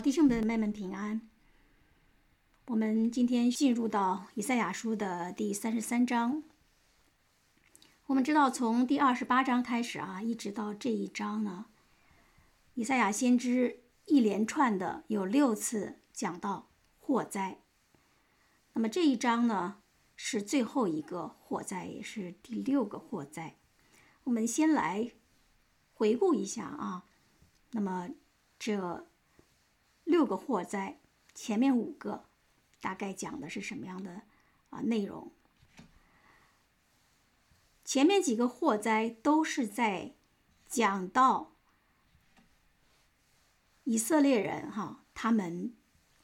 弟兄姊妹们平安。我们今天进入到以赛亚书的第33章。我们知道从第28章开始一直到这一章呢，以赛亚先知一连串的有6次讲到祸灾。那么这一章呢是最后一个祸灾，也是第6个祸灾。我们先来回顾一下那么这6个祸灾，前面5个大概讲的是什么样的内容？前面几个祸灾都是在讲到以色列人他们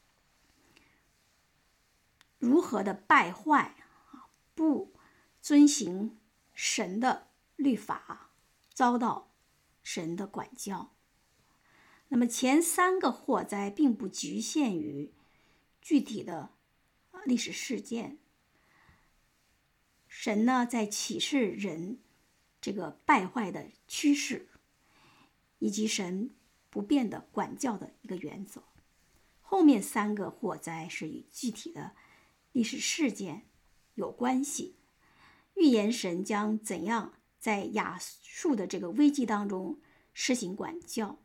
如何的败坏，不遵行神的律法，遭到神的管教。那么前3个祸灾并不局限于具体的历史事件，神呢在启示人这个败坏的趋势，以及神不变的管教的一个原则。后面3个祸灾是与具体的历史事件有关系，预言神将怎样在亚述的这个危机当中施行管教。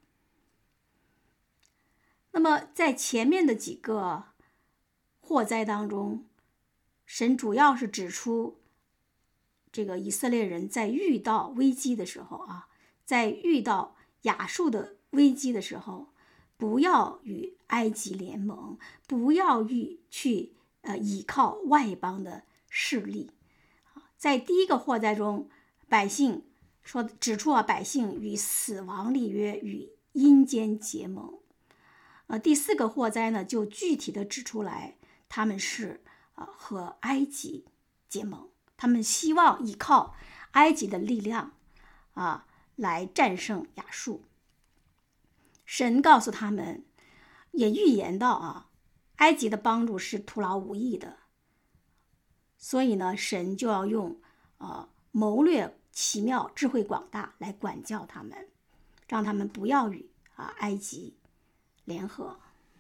那么在前面的几个祸灾当中，神主要是指出这个以色列人在遇到危机的时候在遇到亚述的危机的时候，不要与埃及联盟，不要去依靠外邦的势力。在第1个祸灾中，百姓指出百姓与死亡立约，与阴间结盟。第4个祸灾呢，就具体的指出来，他们是和埃及结盟，他们希望依靠埃及的力量来战胜亚述。神告诉他们，也预言到埃及的帮助是徒劳无益的，所以呢，神就要用谋略奇妙、智慧广大来管教他们，让他们不要与埃及联合。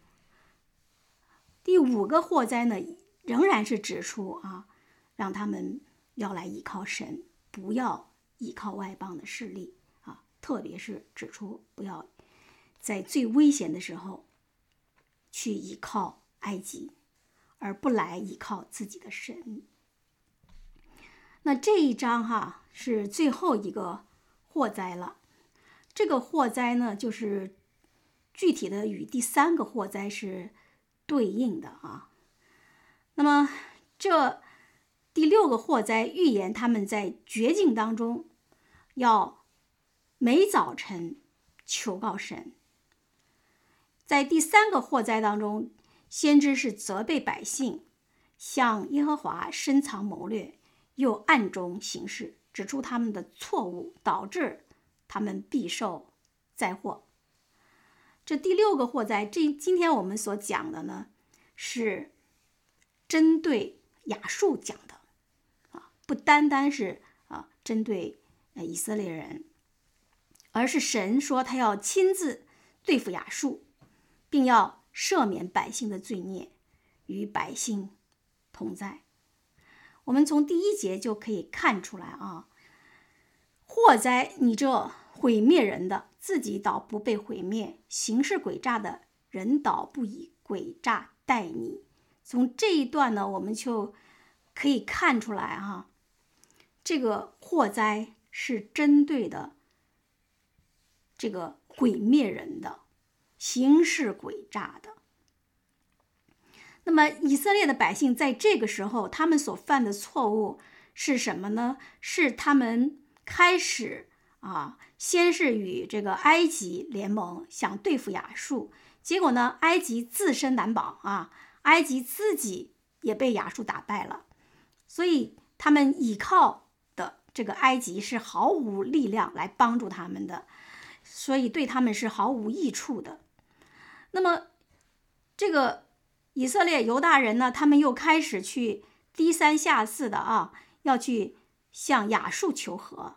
第5个祸灾呢，仍然是指出让他们要来依靠神，不要依靠外邦的势力特别是指出不要在最危险的时候去依靠埃及，而不来依靠自己的神。那这一章是最后一个祸灾了。这个祸灾呢，就是具体的与第3个祸灾是对应的那么这第6个祸灾预言他们在绝境当中要每早晨求告神。在第3个祸灾当中，先知是责备百姓向耶和华深藏谋略，又暗中行事，指出他们的错误，导致他们必受灾祸。这第6个祸灾，今天我们所讲的呢，是针对亚述讲的不单单是针对以色列人，而是神说他要亲自对付亚述，并要赦免百姓的罪孽，与百姓同在。我们从第1节就可以看出来祸灾，你这毁灭人的，自己倒不被毁灭，行事诡诈的人倒不以诡诈待你。从这一段呢，我们就可以看出来这个祸灾是针对的这个毁灭人的，行事诡诈的。那么以色列的百姓在这个时候，他们所犯的错误是什么呢？是他们开始先是与这个埃及联盟，想对付亚述，结果呢，埃及自身难保埃及自己也被亚述打败了，所以他们依靠的这个埃及是毫无力量来帮助他们的，所以对他们是毫无益处的。那么这个以色列犹大人呢，他们又开始去低三下四的要去向亚述求和，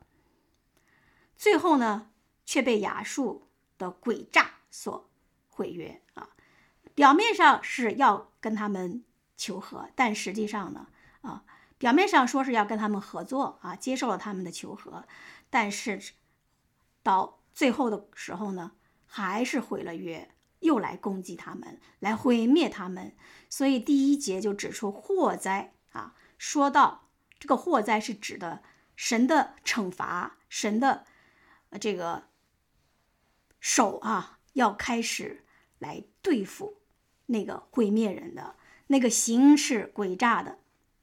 最后呢却被亚述的诡诈所毁约表面上是要跟他们求和，但实际上呢，表面上说是要跟他们合作啊，接受了他们的求和，但是到最后的时候呢，还是毁了约，又来攻击他们，来毁灭他们。所以第1节就指出祸灾啊，说到这个祸灾是指的神的惩罚，神的这个手啊，要开始来对付那个毁灭人的，那个行事诡诈的。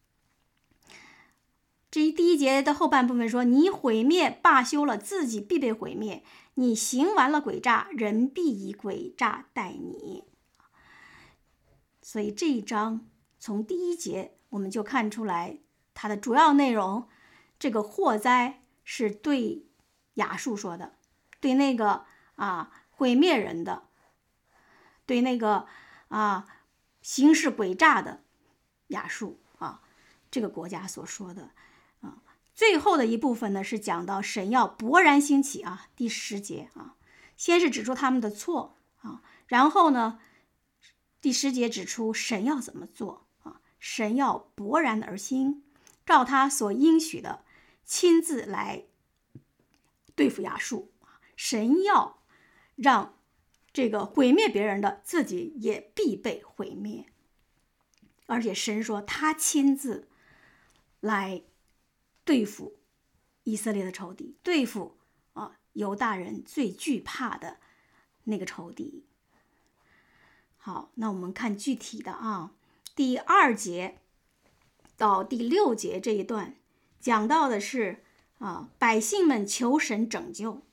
至于第1节的后半部分说，你毁灭罢休了，自己必被毁灭，你行完了诡诈，人必以诡诈待你。所以这一章从第1节我们就看出来它的主要内容，这个祸灾是对亚述说的，对那个毁灭人的，对那个行事诡诈的亚述这个国家所说的。最后的一部分呢，是讲到神要勃然兴起第10节先是指出他们的错然后呢，第10节指出神要怎么做神要勃然而兴，照他所应许的亲自来对付亚述。神要让这个毁灭别人的自己也必被毁灭，而且神说他亲自来对付以色列的仇敌，对付犹大人最惧怕的那个仇敌。好，那我们看具体的第2节到第6节这一段讲到的是百姓们求神拯救。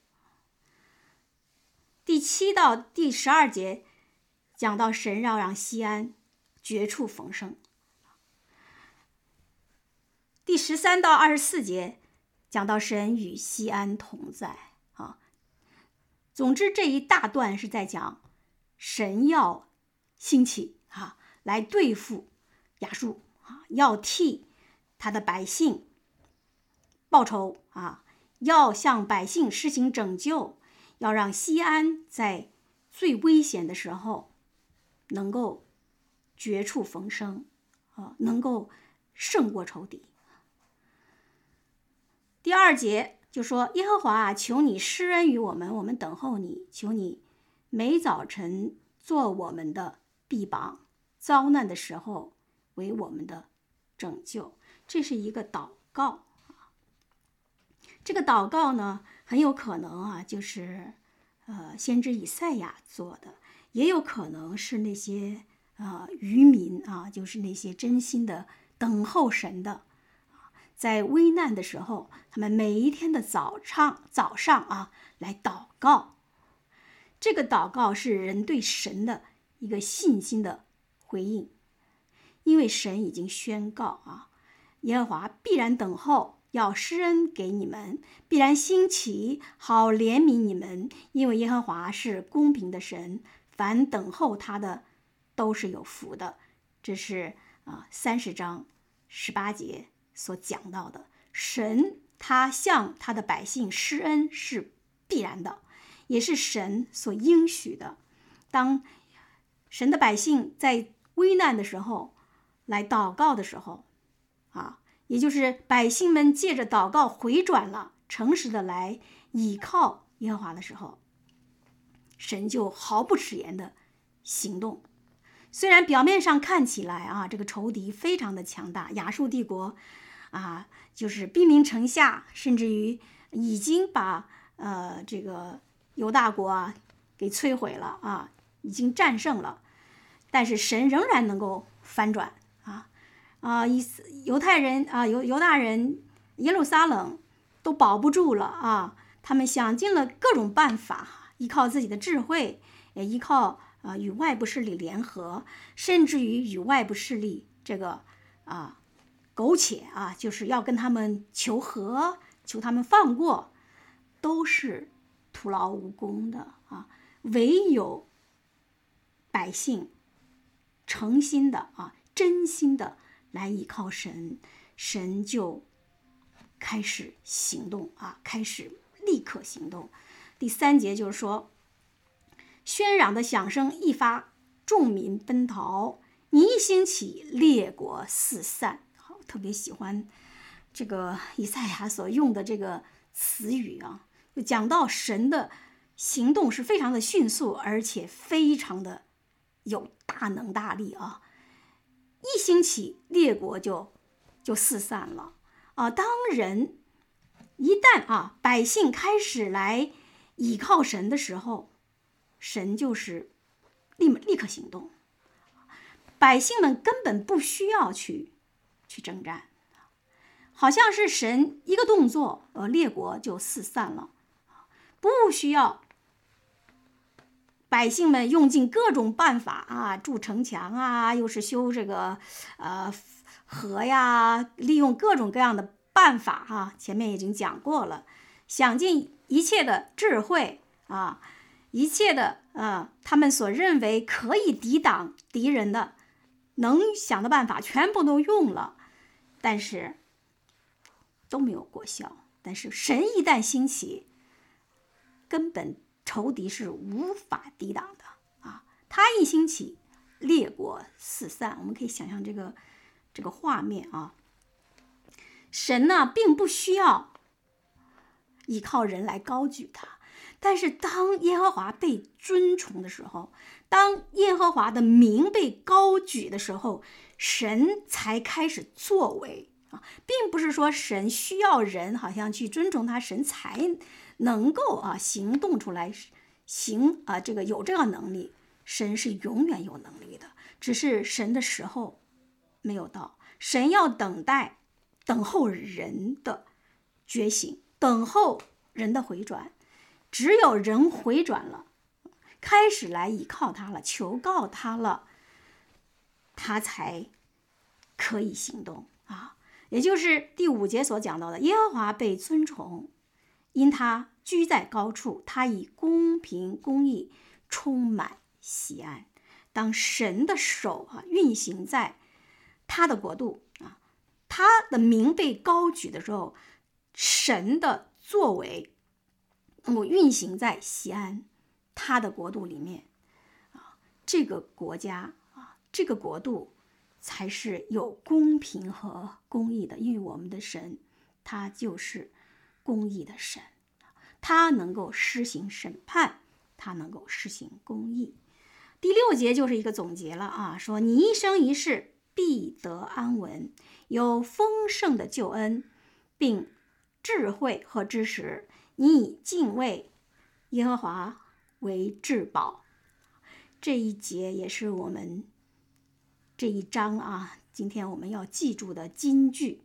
第7到第12节讲到神要让西安绝处逢生。第13到24节讲到神与西安同在总之这一大段是在讲神要兴起来对付亚述要替他的百姓报仇要向百姓施行拯救，要让西安在最危险的时候能够绝处逢生能够胜过仇敌。第2节就说，耶和华求你施恩于我们，我们等候你，求你每早晨做我们的臂膀，遭难的时候为我们的拯救。这是一个祷告这个祷告呢，很有可能就是先知以赛亚做的，也有可能是那些渔民就是那些真心的等候神的，在危难的时候，他们每一天的早上来祷告。这个祷告是人对神的一个信心的回应，因为神已经宣告耶和华必然等候，要施恩给你们，必然兴起，好怜悯你们，因为耶和华是公平的神，凡等候他的都是有福的。这是30章18节所讲到的，神他向他的百姓施恩是必然的，也是神所应许的。当神的百姓在危难的时候来祷告的时候也就是百姓们借着祷告回转了，诚实的来倚靠耶和华的时候，神就毫不迟延的行动。虽然表面上看起来这个仇敌非常的强大，亚述帝国就是兵临城下，甚至于已经把这个犹大国给摧毁了已经战胜了，但是神仍然能够翻转犹大人耶路撒冷都保不住了他们想尽了各种办法，依靠自己的智慧，也依靠与外部势力联合，甚至于与外部势力这个苟且就是要跟他们求和，求他们放过，都是徒劳无功的唯有百姓诚心的真心的来依靠神，神就开始行动开始立刻行动。第3节就是说，喧嚷的响声一发， 众民奔逃，你一兴起，列国四散。好，特别喜欢这个以赛亚所用的这个词语啊，就讲到神的行动是非常的迅速，而且非常的有大能大力啊！一兴起，列国就四散了啊！当人一旦百姓开始来倚靠神的时候，神就是立刻行动，百姓们根本不需要去征战，好像是神一个动作，列国就四散了，不需要百姓们用尽各种办法筑城墙啊，又是修这个河呀，利用各种各样的办法前面已经讲过了，想尽一切的智慧一切的他们所认为可以抵挡敌人的能想的办法全部都用了，但是都没有过效。但是神一旦兴起，根本仇敌是无法抵挡的他一兴起，列国四散。我们可以想象这个画面神呢并不需要依靠人来高举他，但是当耶和华被尊崇的时候，当耶和华的名被高举的时候，神才开始作为并不是说神需要人好像去尊崇他，神才能够行动出来，这个有这个能力。神是永远有能力的，只是神的时候没有到，神要等候人的觉醒，等候人的回转。只有人回转了，开始来依靠他了，求告他了，他才可以行动也就是第5节所讲到的，耶和华被尊崇，因他居在高处，他以公平公义充满西安。当神的手运行在他的国度他的名被高举的时候，神的作为运行在西安他的国度里面这个国家这个国度才是有公平和公义的，因为我们的神他就是公义的神，他能够施行审判，他能够施行公义。第6节就是一个总结了说你一生一世必得安稳，有丰盛的救恩，并智慧和知识，你以敬畏耶和华为至宝。这一节也是我们这一章今天我们要记住的金句。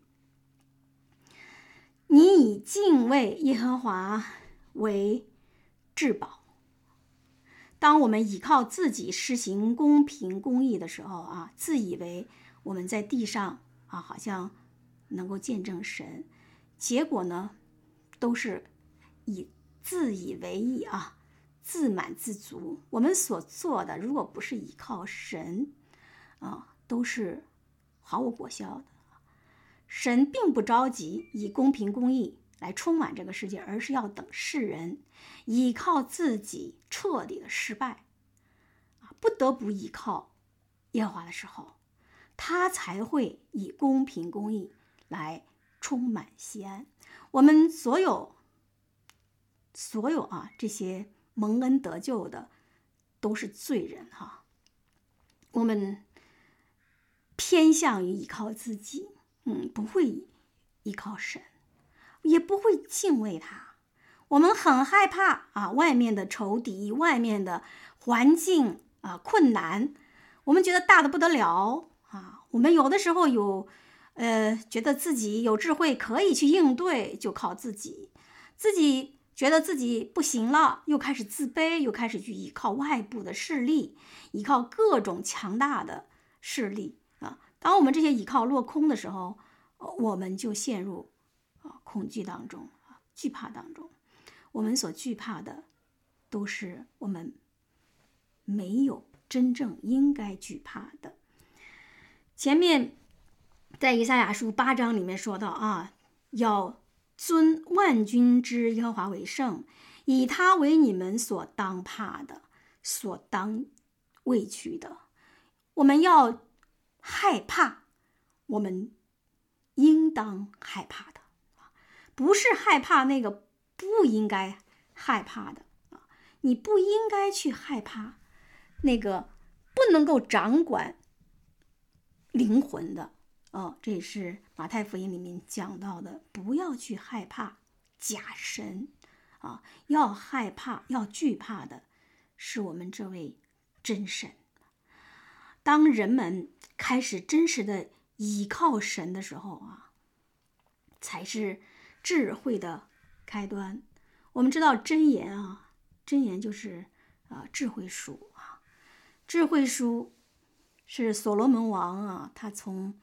你以敬畏耶和华为至宝。当我们依靠自己施行公平公义的时候自以为我们在地上好像能够见证神，结果呢都是自以为意自满自足。我们所做的如果不是依靠神都是毫无果效的。神并不着急以公平公义来充满这个世界，而是要等世人依靠自己彻底的失败不得不依靠耶和华的时候，他才会以公平公义来充满西安。我们所有这些蒙恩得救的都是罪人我们偏向于依靠自己不会依靠神，也不会敬畏他。我们很害怕外面的仇敌，外面的环境困难，我们觉得大的不得了我们有的时候觉得自己有智慧可以去应对，就靠自己觉得自己不行了，又开始自卑，又开始去依靠外部的势力，依靠各种强大的势力当我们这些依靠落空的时候，我们就陷入恐惧当中惧怕当中。我们所惧怕的都是我们没有真正应该惧怕的。前面在以赛亚书8章里面说到要尊万军之耶和华为圣，以他为你们所当怕的，所当畏惧的。我们要害怕，我们应当害怕的，不是害怕那个不应该害怕的。你不应该去害怕那个不能够掌管灵魂的。这也是马太福音里面讲到的，不要去害怕假神要害怕要惧怕的是我们这位真神。当人们开始真实的倚靠神的时候才是智慧的开端。我们知道箴言箴言就是智慧书智慧书是所罗门王他从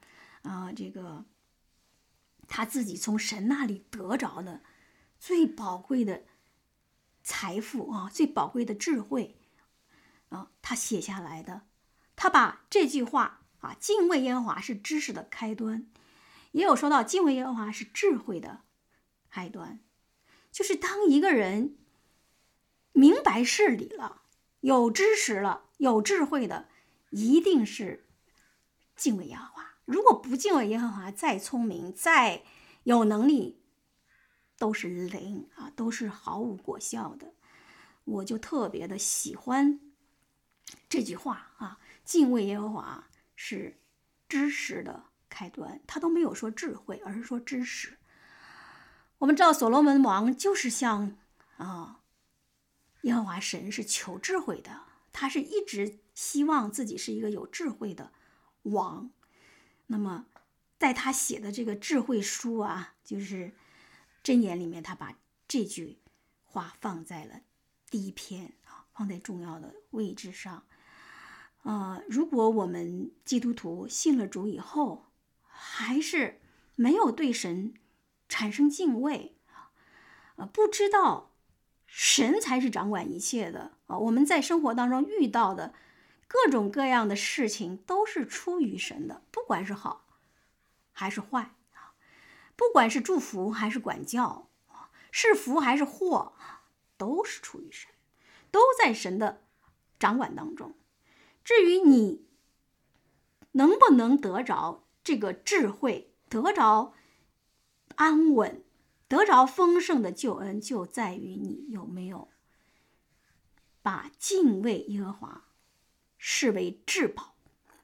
他自己从神那里得着的最宝贵的财富最宝贵的智慧他写下来的。他把这句话敬畏耶和华是知识的开端，也有说到敬畏耶和华是智慧的开端。就是当一个人明白事理了，有知识了，有智慧的，一定是敬畏耶和华。如果不敬畏耶和华，再聪明再有能力都是零都是毫无果效的。我就特别的喜欢这句话敬畏耶和华是知识的开端。他都没有说智慧，而是说知识。我们知道所罗门王就是向耶和华神是求智慧的，他是一直希望自己是一个有智慧的王。那么在他写的这个智慧书就是箴言里面，他把这句话放在了第一篇放在重要的位置上。如果我们基督徒信了主以后，还是没有对神产生敬畏不知道神才是掌管一切的我们在生活当中遇到的各种各样的事情都是出于神的，不管是好还是坏不管是祝福还是管教，是福还是祸，都是出于神，都在神的掌管当中。至于你能不能得着这个智慧，得着安稳，得着丰盛的救恩，就在于你有没有把敬畏耶和华视为至宝。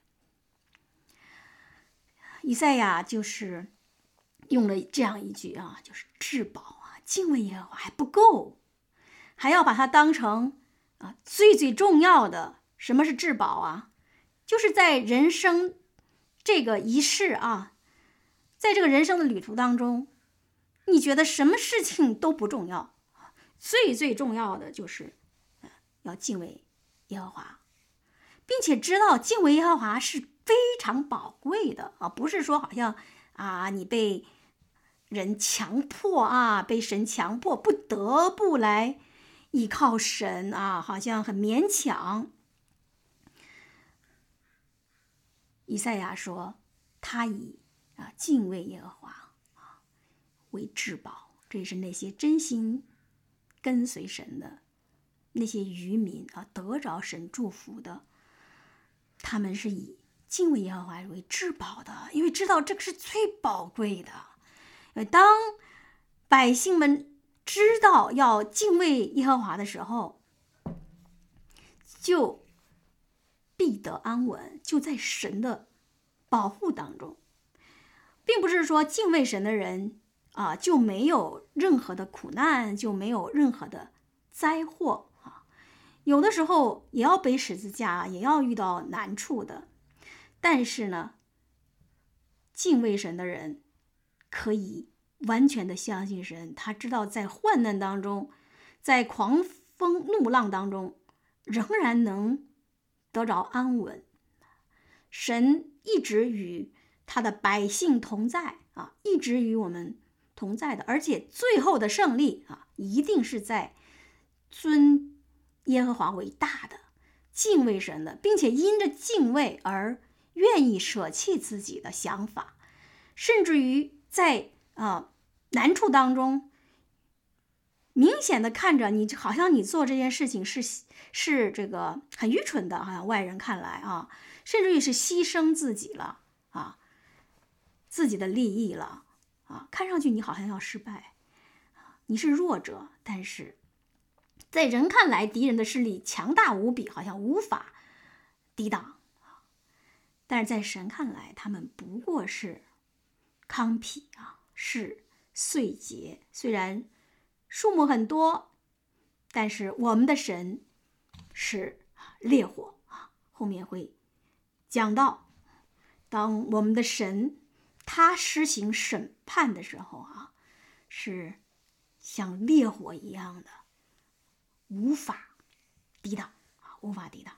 以赛亚就是用了这样一句就是至宝敬畏耶和华还不够，还要把它当成最重要的。什么是至宝就是在人生这个一世在这个人生的旅途当中，你觉得什么事情都不重要，最重要的就是要敬畏耶和华，并且知道敬畏耶和华是非常宝贵的不是说好像你被人强迫被神强迫不得不来依靠神好像很勉强。以赛亚说他以敬畏耶和华为至宝，这是那些真心跟随神的那些渔民得着神祝福的，他们是以敬畏耶和华为至宝的，因为知道这个是最宝贵的。当百姓们知道要敬畏耶和华的时候，就必得安稳，就在神的保护当中。并不是说敬畏神的人就没有任何的苦难，就没有任何的灾祸有的时候也要背十字架，也要遇到难处的。但是呢，敬畏神的人可以完全的相信神，他知道在患难当中，在狂风怒浪当中，仍然能得着安稳。神一直与他的百姓同在一直与我们同在的，而且最后的胜利一定是在尊耶和华为大的，敬畏神的，并且因着敬畏而愿意舍弃自己的想法，甚至于在难处当中明显的看着你，好像你做这件事情是这个很愚蠢的，好像外人看来啊，甚至于是牺牲自己了啊，自己的利益了啊，看上去你好像要失败，你是弱者，但是在人看来，敌人的势力强大无比，好像无法抵挡，但是在神看来，他们不过是糠秕啊，是碎秸，虽然数目很多，但是我们的神是烈火啊。后面会讲到，当我们的神他施行审判的时候啊，是像烈火一样的，无法抵挡啊，无法抵挡。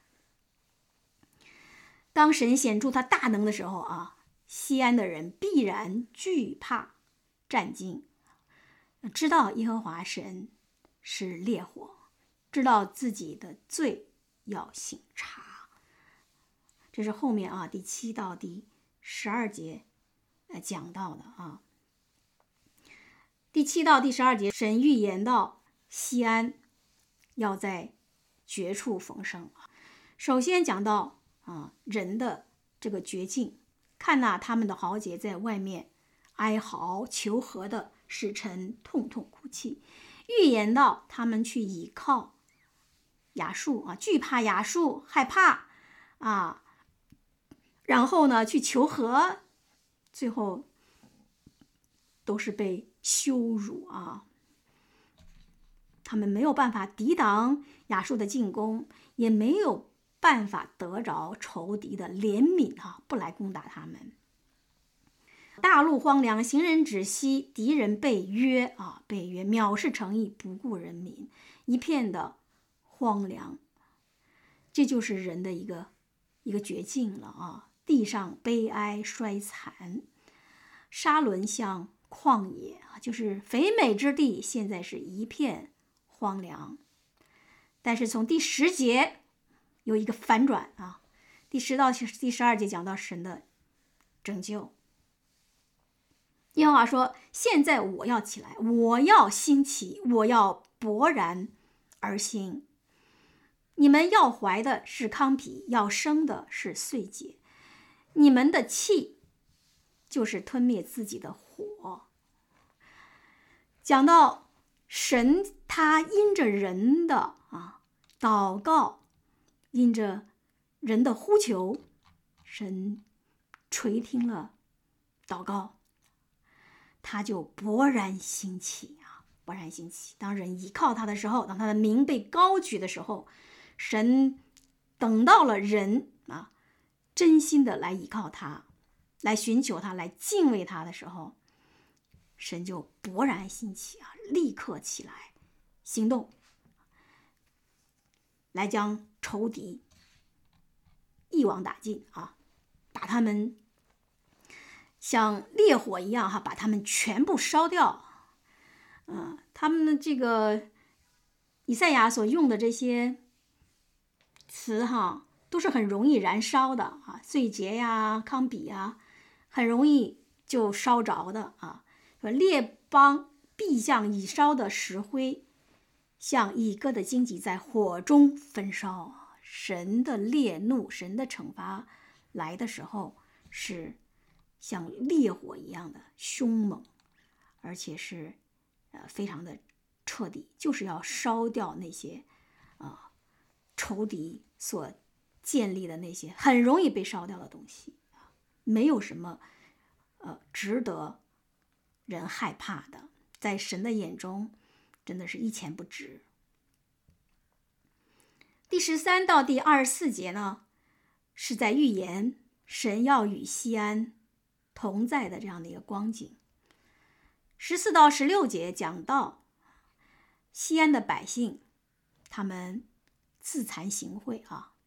当神显出他大能的时候啊，西安的人必然惧怕战惊，知道耶和华神是烈火，知道自己的罪要省察。这是后面啊第7到第12节讲到的啊。第7到第12节，神预言到西安要在绝处逢生。首先讲到人的这个绝境，看那他们的豪杰在外面哀嚎求和的使臣痛痛哭泣，预言到他们去倚靠亚述啊，惧怕亚述，害怕啊，然后呢去求和，最后都是被羞辱啊。他们没有办法抵挡亚述的进攻，也没有办法得着仇敌的怜悯啊，不来攻打他们。大陆荒凉，行人止息，敌人被约啊，被约，藐视诚意，不顾人民，一片的荒凉。这就是人的一个绝境了啊！地上悲哀衰残，沙伦像旷野啊，就是肥美之地，现在是一片荒凉。但是从第10节有一个反转啊，第10到第12节讲到神的拯救。耶和华说：现在我要起来，我要兴起，我要勃然而兴。你们要怀的是糠秕，要生的是碎秸。你们的气就是吞灭自己的火。讲到神，他因着人的祷告，因着人的呼求，神垂听了祷告，他就勃然兴起啊，勃然兴起。当人依靠他的时候，当他的名被高举的时候，神等到了人啊，真心的来依靠他，来寻求他，来敬畏他的时候，神就勃然兴起啊，立刻起来行动，来将仇敌一网打尽啊，把他们像烈火一样把他们全部烧掉。他们的这个以赛亚所用的这些词都是很容易燃烧的啊，碎秸呀、糠秕呀，很容易就烧着的啊。说列邦必像已烧的石灰，像已割的荆棘在火中焚烧。神的烈怒，神的惩罚来的时候，是像烈火一样的凶猛，而且是非常的彻底，就是要烧掉那些仇敌所建立的那些很容易被烧掉的东西，没有什么值得人害怕的，在神的眼中真的是一钱不值。第13到第24节呢，是在预言神要与西安同在的这样的一个光景。14到16节讲到西安的百姓，他们自惭形秽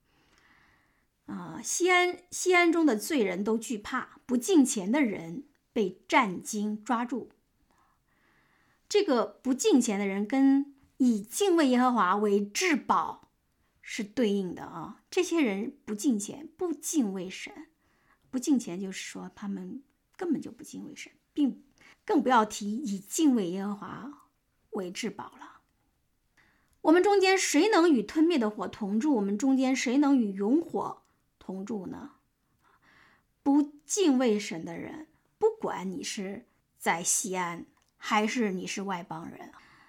西安中的罪人都惧怕，不敬虔的人被战惊抓住。这个不敬虔的人跟以敬畏耶和华为至宝是对应的这些人不敬虔，不敬畏神，不敬虔就是说他们根本就不敬畏神，并更不要提以敬畏耶和华为至宝了。 我们中间谁能与吞灭的火同住？我们中间谁能与永火同住呢？不敬畏神的人，不管你是在西安还是你是外邦人，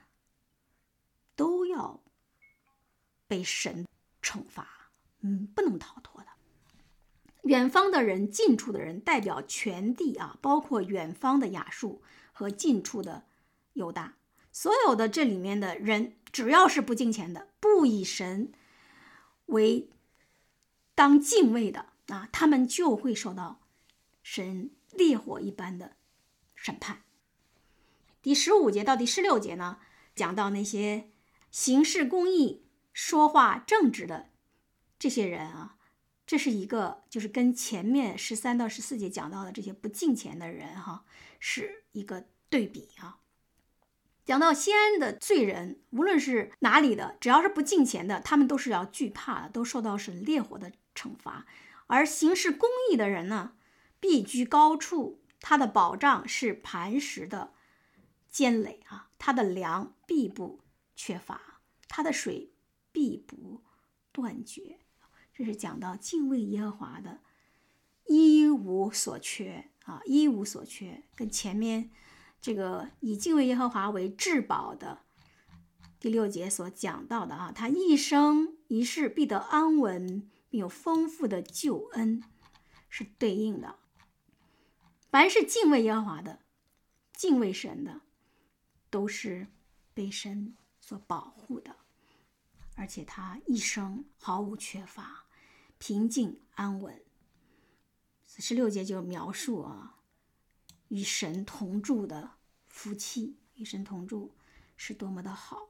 都要被神惩罚，不能逃脱的。远方的人，近处的人，代表全地啊，包括远方的亚述和近处的犹大，所有的这里面的人，只要是不敬虔的，不以神为当敬畏的啊，他们就会受到神烈火一般的审判。第15节到第16节呢，讲到那些行事公义、说话正直的这些人啊，这是一个就是跟前面13到14节讲到的这些不敬虔的人是一个对比啊。讲到西安的罪人，无论是哪里的，只要是不敬虔的，他们都是要惧怕的，都受到神烈火的惩罚。而行事公义的人呢，必居高处，他的保障是磐石的坚垒啊，他的粮必不缺乏，他的水必不断绝。这是讲到敬畏耶和华的一无所缺啊，一无所缺，跟前面这个以敬畏耶和华为至宝的第6节所讲到的啊，他一生一世必得安稳，并有丰富的救恩，是对应的。凡是敬畏耶和华的，敬畏神的，都是被神所保护的，而且他一生毫无缺乏，平静安稳。16节就描述啊，与神同住的夫妻，与神同住是多么的好。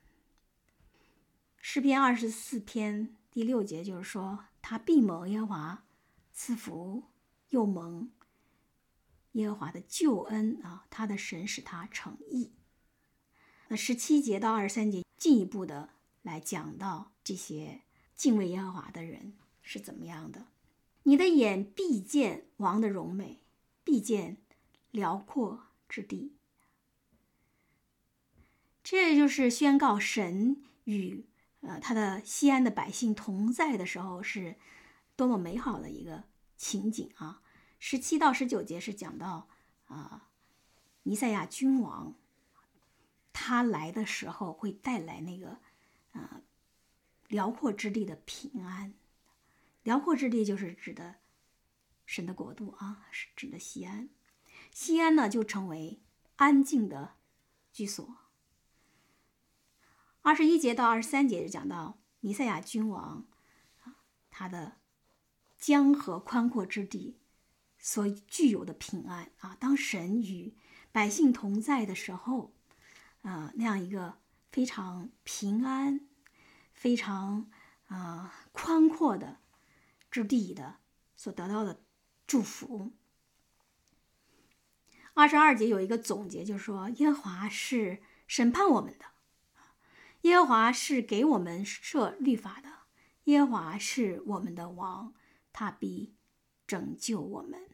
诗篇24篇第6节就是说，他必蒙耶和华赐福，又蒙耶和华的救恩啊，他的神使他成义。那17节到23节进一步的来讲到这些敬畏耶和华的人是怎么样的。你的眼必见王的荣美，必见辽阔之地。这就是宣告神与他的西安的百姓同在的时候是多么美好的一个情景啊。17到19节是讲到弥赛亚君王他来的时候会带来那个辽阔之地的平安。辽阔之地就是指的神的国度啊，是指的西安。西安呢就成为安静的居所。21节到23节就讲到弥赛亚君王他的江河宽阔之地所具有的平安啊。当神与百姓同在的时候那样一个非常平安、非常宽阔的之地的所得到的祝福。22节有一个总结，就是说耶和华是审判我们的，耶和华是给我们设律法的，耶和华是我们的王，他必拯救我们。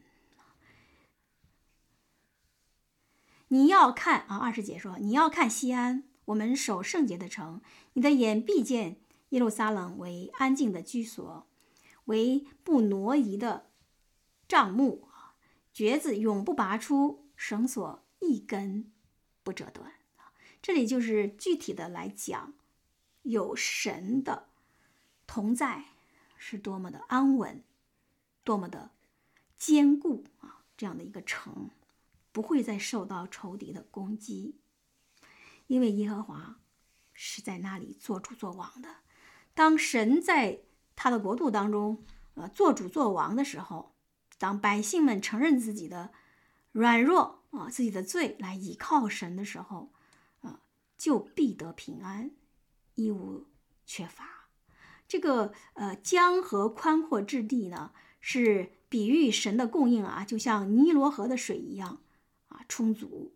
你要看20节说，你要看西安，我们守圣洁的城，你的眼必见耶路撒冷为安静的居所，为不挪移的帐幕，橛子永不拔出，绳索一根不折断。这里就是具体的来讲，有神的同在是多么的安稳，多么的坚固这样的一个城不会再受到仇敌的攻击，因为耶和华是在那里做主做王的。当神在他的国度当中做主做王的时候，当百姓们承认自己的软弱自己的罪来倚靠神的时候就必得平安，一无缺乏。这个江河宽阔之地呢，是比喻神的供应就像尼罗河的水一样充足，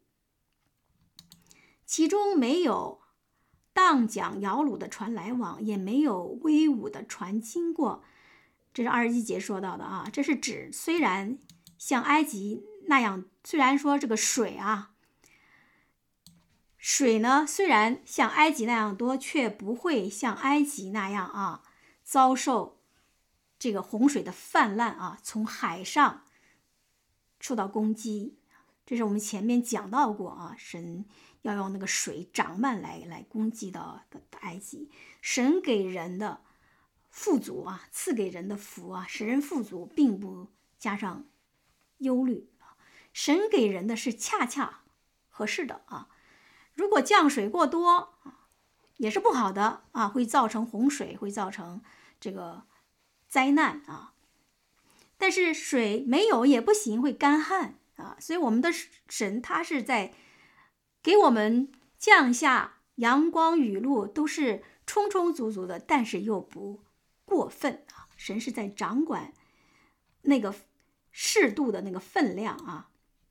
其中没有荡桨摇橹的船来往，也没有威武的船经过。这是21节说到的这是指虽然像埃及那样，虽然说这个水水呢虽然像埃及那样多，却不会像埃及那样啊遭受这个洪水的泛滥啊，从海上受到攻击。这是我们前面讲到过啊，神要用那个水涨漫来攻击到埃及。神给人的富足啊，赐给人的福啊，使人富足，并不加上忧虑。神给人的是恰恰合适的啊。如果降水过多也是不好的啊，会造成洪水，会造成这个灾难啊。但是水没有也不行，会干旱啊。所以我们的神他是在给我们降下阳光雨露，都是充充足足的，但是又不过分啊。神是在掌管那个适度的那个分量啊。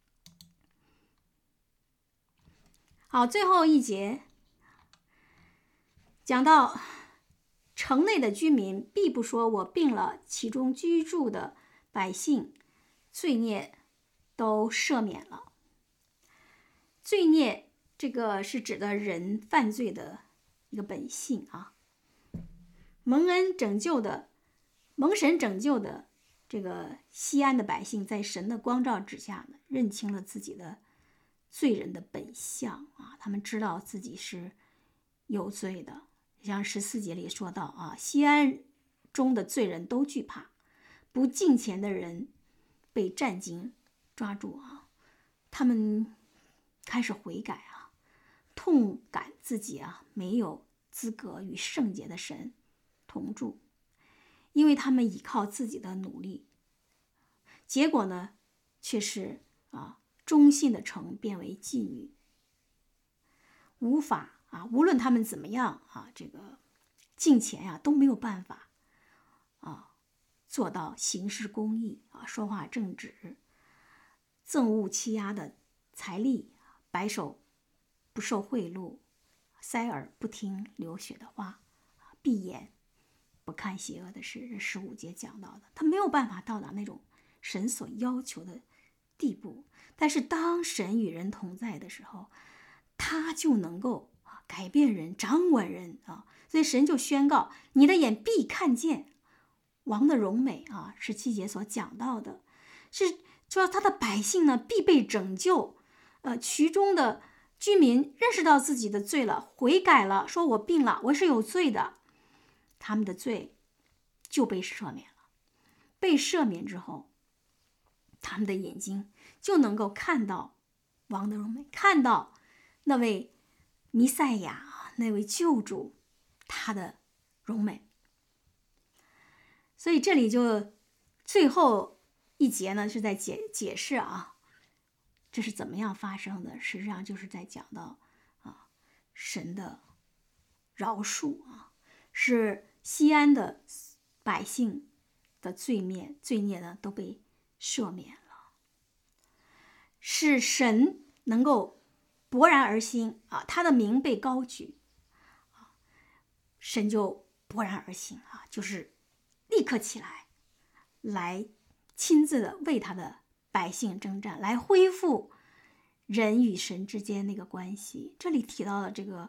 好，最后一节讲到城内的居民必不说我病了，其中居住的百姓罪孽都赦免了。罪孽这个是指的人犯罪的一个本性啊。蒙神拯救的这个西安的百姓，在神的光照之下呢，认清了自己的罪人的本相啊，他们知道自己是有罪的。像14节里说到啊，西安中的罪人都惧怕，不敬虔的人被战兢抓住啊，他们开始悔改啊，痛感自己啊没有资格与圣洁的神同住，因为他们依靠自己的努力，结果呢却是忠信的城变为妓女，无法无论他们怎么样这个敬虔都没有办法做到行事公义说话正直，憎恶欺压的财力，白手不受贿赂，塞耳不听流血的话，闭眼不看邪恶的事。这15节讲到的，他没有办法到达那种神所要求的地步，但是当神与人同在的时候，他就能够改变人，掌管人所以神就宣告，你的眼必看见王的荣美17节所讲到的，是说他的百姓呢必被拯救，其中的居民认识到自己的罪了，悔改了，说我病了，我是有罪的，他们的罪就被赦免了。被赦免之后，他们的眼睛就能够看到王的荣美，看到那位弥赛亚，那位救主他的荣美。所以这里就最后一节呢是在解释这是怎么样发生的，实际上就是在讲到神的饶恕是西安的百姓的罪孽呢都被赦免了，是神能够勃然而兴他的名被高举神就勃然而兴就是立刻起来亲自的为他的百姓征战，来恢复人与神之间那个关系。这里提到的这个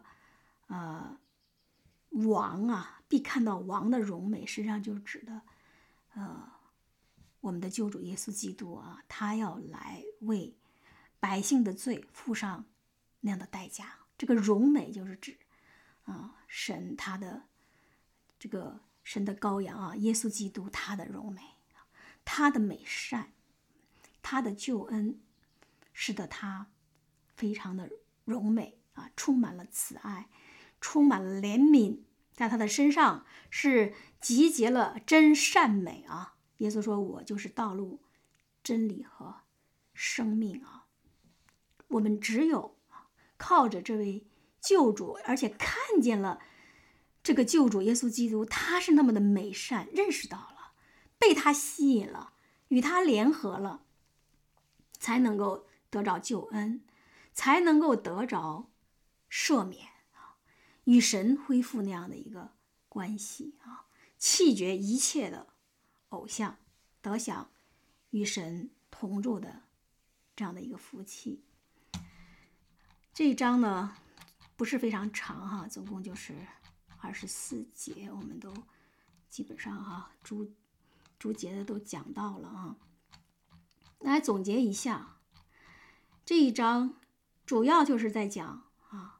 王必看到王的荣美，实际上就是指的我们的救主耶稣基督他要来为百姓的罪付上那样的代价。这个荣美就是指神他的这个神的羔羊耶稣基督他的荣美，他的美善，他的救恩，使得他非常的荣美充满了慈爱，充满了怜悯，在他的身上是集结了真善美耶稣说，我就是道路真理和生命我们只有靠着这位救主，而且看见了这个救主耶稣基督他是那么的美善，认识到了，被他吸引了，与他联合了，才能够得着救恩，才能够得着赦免与神恢复那样的一个关系弃绝一切的偶像，得享与神同住的这样的一个福气。这一章呢不是非常长哈，总共就是24节，我们都基本上哈逐节的都讲到了啊。来总结一下，这一章主要就是在讲啊，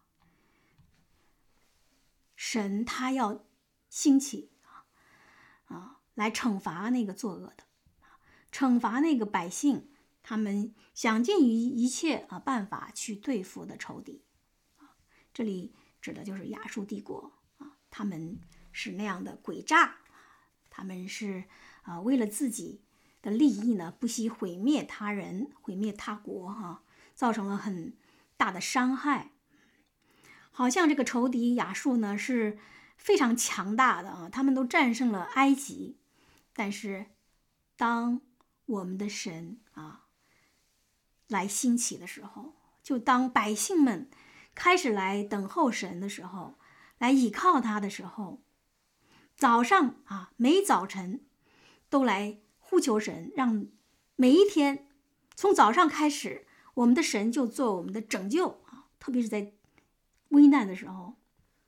神他要兴起来惩罚那个作恶的，惩罚那个百姓，他们想尽一切办法去对付的仇敌。这里指的就是亚述帝国他们是那样的诡诈，他们是为了自己的利益呢，不惜毁灭他人，毁灭他国造成了很大的伤害。好像这个仇敌亚述呢是非常强大的他们都战胜了埃及。但是当我们的神来兴起的时候，就当百姓们开始来等候神的时候，来倚靠他的时候，早上每早晨都来呼求神，让每一天从早上开始，我们的神就做我们的拯救特别是在危难的时候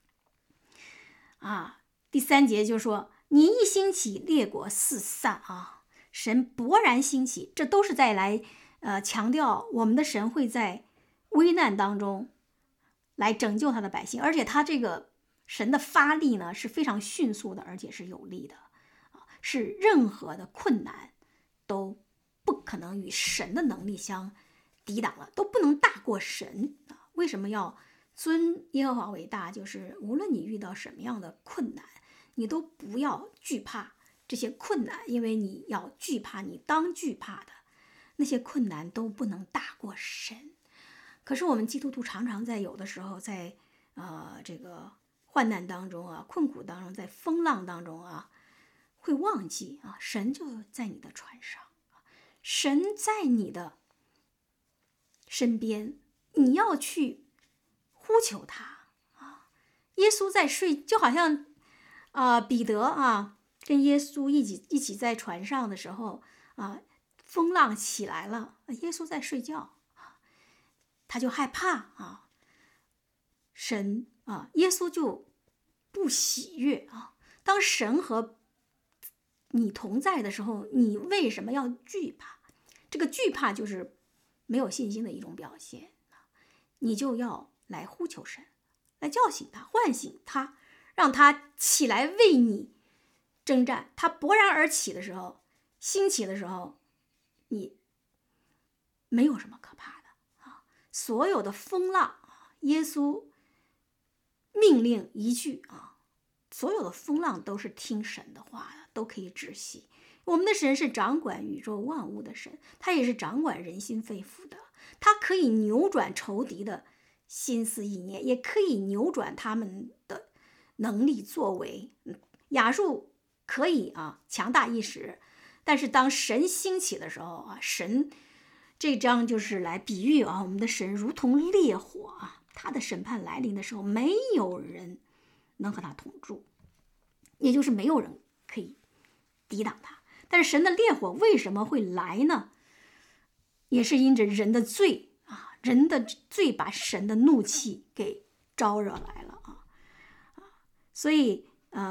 第3节就说，你一兴起，列国四散神勃然兴起，这都是在来强调我们的神会在危难当中来拯救他的百姓，而且他这个神的发力呢是非常迅速的，而且是有力的是任何的困难都不可能与神的能力相抵挡了，都不能大过神为什么要尊耶和华为大？就是无论你遇到什么样的困难，你都不要惧怕这些困难，因为你要惧怕你当惧怕的那些困难都不能大过神。可是我们基督徒常常在有的时候在这个患难当中困苦当中，在风浪当中会忘记神就在你的船上，神在你的身边，你要去呼求他耶稣在睡，就好像彼得跟耶稣一起在船上的时候风浪起来了，耶稣在睡觉他就害怕神耶稣就不喜悦当神和你同在的时候，你为什么要惧怕？这个惧怕就是没有信心的一种表现你就要来呼求神，来叫醒他，唤醒他，让他起来为你征战。他勃然而起的时候，兴起的时候，你没有什么可怕的所有的风浪耶稣命令一句所有的风浪都是听神的话的，都可以止息。我们的神是掌管宇宙万物的神，他也是掌管人心肺腑的，他可以扭转仇敌的心思意念，也可以扭转他们的能力作为。亚述可以强大一时，但是当神兴起的时候神这章就是来比喻我们的神如同烈火他的审判来临的时候，没有人能和他同住，也就是没有人可以抵挡他。但是神的烈火为什么会来呢？也是因着人的罪人的罪把神的怒气给招惹来了所以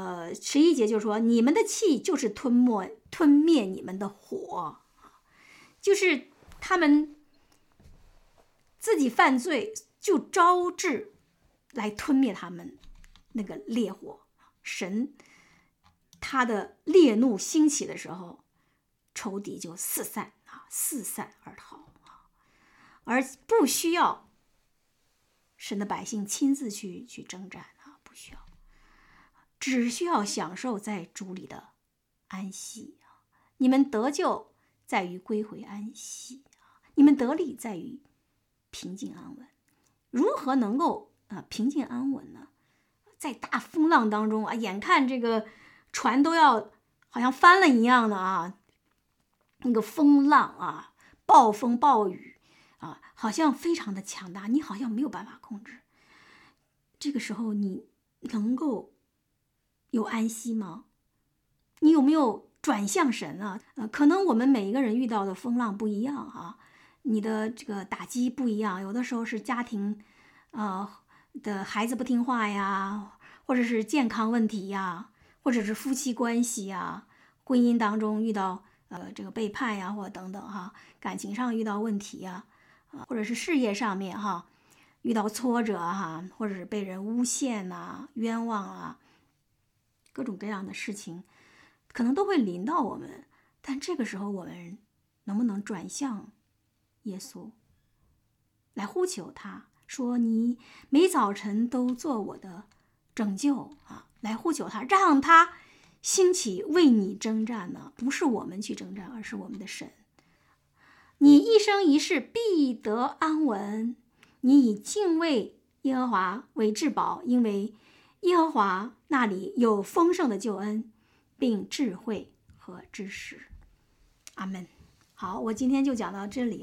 11节就说，你们的气就是吞灭你们的火就是他们自己犯罪就招致来吞灭他们那个烈火。神他的烈怒兴起的时候，仇敌就四散而逃而不需要神的百姓亲自去征战不需要，只需要享受在主里的安息你们得救在于归回安息你们得力在于平静安稳。如何能够平静安稳呢？在大风浪当中眼看这个船都要好像翻了一样的那个风浪暴风暴雨好像非常的强大，你好像没有办法控制。这个时候你能够有安息吗？你有没有转向神可能我们每一个人遇到的风浪不一样你的这个打击不一样，有的时候是家庭的孩子不听话呀，或者是健康问题呀，或者是夫妻关系呀，婚姻当中遇到这个背叛呀，或等等哈，感情上遇到问题呀，或者是事业上面哈遇到挫折哈，或者是被人诬陷啊、冤枉啊，各种各样的事情，可能都会临到我们。但这个时候，我们能不能转向耶稣，来呼求他，说你每早晨都做我的拯救啊，来呼求他，让他兴起为你征战呢？不是我们去征战，而是我们的神。你一生一世必得安稳，你以敬畏耶和华为至宝，因为耶和华那里有丰盛的救恩，并智慧和知识。阿们。好，我今天就讲到这里。